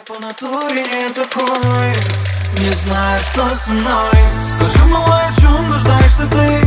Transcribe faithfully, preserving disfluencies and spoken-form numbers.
по натуре не такой. Не знаю, что со мной. Скажи, малая, в чем нуждаешься ты?